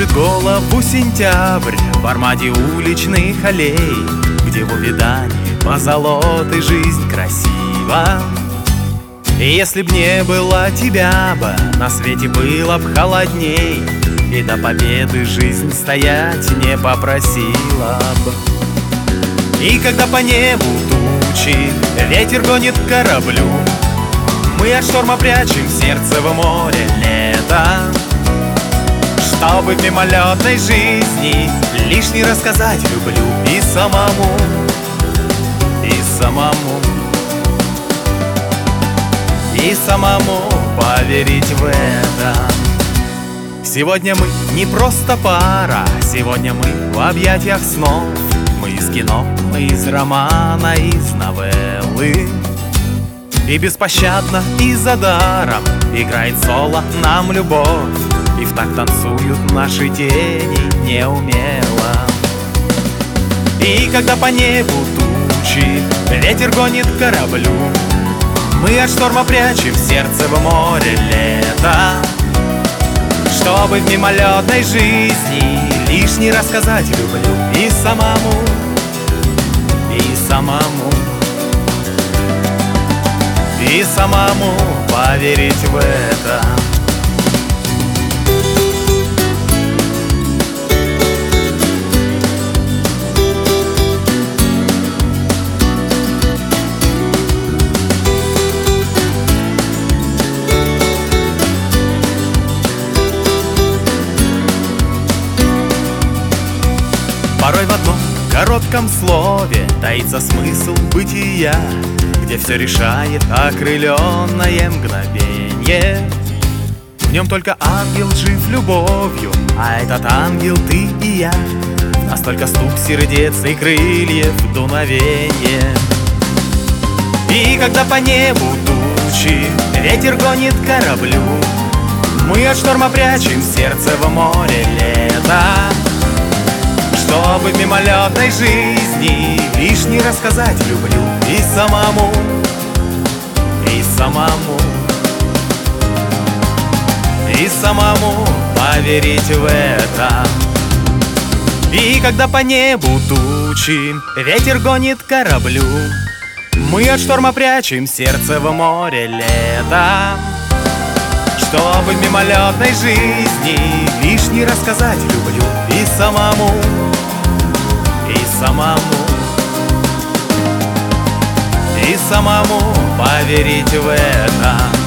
Кружит голову сентябрь в аромате уличных аллей, где в увядании позолоты жизнь красива. И если б не было тебя бы, на свете было б холодней, и до победы жизнь стоять не попросила бы. И когда по небу тучи, ветер гонит к кораблю, мы от шторма прячем сердце в море лета, чтобы в мимолетной жизни лишний рассказать люблю и самому, и самому поверить в это. Сегодня мы не просто пара, сегодня мы в объятиях снов. Мы из кино, мы из романа, из новеллы. И беспощадно, и за даром играет соло нам любовь, и в такт танцуют наши тени неумело. И когда по небу тучи, ветер гонит к кораблю, мы от шторма прячем сердце в море лета, чтобы в мимолетной жизни лишний рассказать люблю и самому, и самому поверить в это. Порой в одном коротком слове таится смысл бытия, где все решает окрыленное мгновенье. В нем только ангел жив любовью, а этот ангел ты и я. Настолько стук сердец и крыльев дуновенье. И когда по небу тучи, ветер гонит к кораблю, мы от шторма прячем сердце в море лета, чтобы в мимолетной жизни лишний рассказать люблю и самому, и самому поверить в это. И когда по небу тучи, ветер гонит к кораблю, мы от шторма прячем сердце в море лета, чтобы в мимолетной жизни лишний рассказать люблю и самому, и самому поверить в это.